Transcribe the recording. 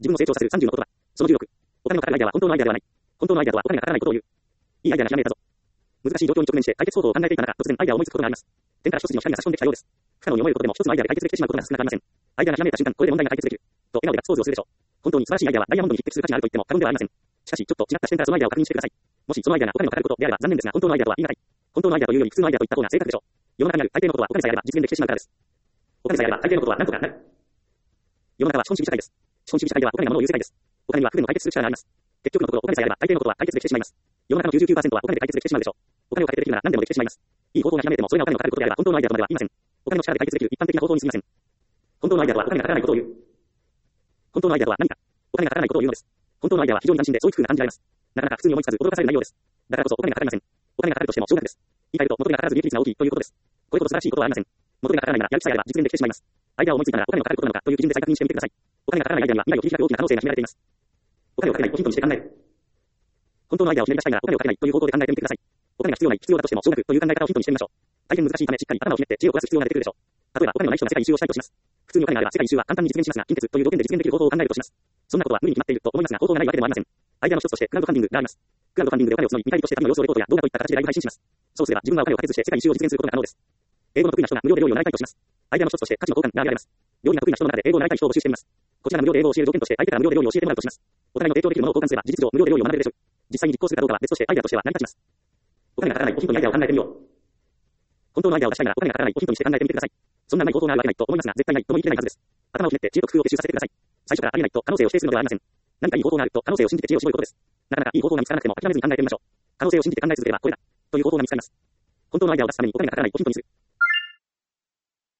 自分を成長させる30の言葉。その16。お金のかかるアイデアは本当のアイデアではない。本当のアイデアとはお金がかからないことを言う。いいアイデアがひらめいたぞ。難しい状況に直面して解決方法を考えていた中、突然アイデアを思いつくことがあります。天から一筋の光が差し込んできたようです。不可能に思えることでも一つのアイデアで解決できてしまうことが少なくありません。アイデアがひらめいた瞬間、これで問題が解決できる。と笑顔でガッツポーズをするでしょう。本当に素晴らしいアイデアはダイヤモンドに匹敵する価値があると言っても過言ではありません。しかし、ちょっと違った視点からそのアイデアを確認してください。もしそのアイデアがお金のかかることであれば残念ですが、本当のアイデアとは言い難い。本当のアイデアというより普通のアイデアと言った方が正確でしょう。世の中にある大抵のことはお金さえあれば実現できてしまうからです。お金さえあれば大抵のことは何とかなる。世の中は資本主義社会です。資本主義社会ではお金が物を言う世界です。お金には不便を解決する力があります。結局のところお金さえあれば大抵のことは解決できてしまいます。世の中の 99% はお金で解決できてしまうでしょう。お金をかけてできるなら何でもできてしまいます。いい方法がひらめいてもそれがお金のかかることであれば本当のアイデアとまでは言いません。お金の力で解決できる一般的な方法にすぎません。本当のアイデアとはお金がかからないことを言う。本当のアイデアとは何か。お金がかからないことを言うのです。本当のアイデアは非常に斬新で創意工夫が感じられます。なかなか普通に思いつかず驚かされる内容です。だからこそお金がかかりません。お金がかかるとしても少額です。言い換えると元手がかからず利益率が大きいということです。これほど素晴らしいことはありません。元手がかからないならやる気さえあれば実現できてしまいます。アイデアを思いついたならお金のかかることなのかという基準で再確認してみてください。お金がかからないアイデアには未来を切り開く大きな可能性が秘められています。お金をかけないをヒントにして考える。本当のアイデアをひねり出したいならお金をかけないという方向で考えてみてください。お金が必要ない、必要だとしても少額という考え方をヒントにしてみましょう。大変難しいためしっかり頭をひねって知恵を凝らす必要が出てくるでしょう。例えばお金のない人が世界一周をしたいとします。普通にお金があれば世界一周は簡単に実現しますが、近鉄という条件で実現できる方法を考えるとします。そんなことは無理に決まっていると思いますが方法がないわけでもありません。アイデアの一つとしてクラウドファンディングがあります。クラウドファンディングでお金を募り見返りとして旅の様子をレポートや動画といった形でライブ配信します。そうすれば自分がお金をかけずして世界一周を実現することが可能です。英語の得意な人が無料で料理を習いたいとします。アイデアの一つとして価値の交換が挙げられます。料理が得意な人の中で英語を習いたい人を募集してみます。こちらが無料で英語を教える条件として相手から無料で料理を教えてもらうとします。お互いの提供できるものを交換すれば事実上無料で料理を学べるでしょう。実際に実行するかどうかは別としてアイデアとしては成り立ちます。お金がかからないヒントにアイデアを考えてみよう。本当のアイデアを出したいならお金がかからないヒントにして考えてみてください。そんなない方法があるわけないと思いますが絶対ないとも言い切れないはずです。頭をひねって知恵と工夫を結集させてください。最初からありえないと可能性を否定するのではありません。何かいい方法があると可能性を信じて知恵を絞ることです。なかなかいい方法が見つからなくても諦めずに考えてみましょう。可能性を信じて考え続ければこれだという方法が見つかります。本当のアイデアを出すためにお金がかからないをヒントにする。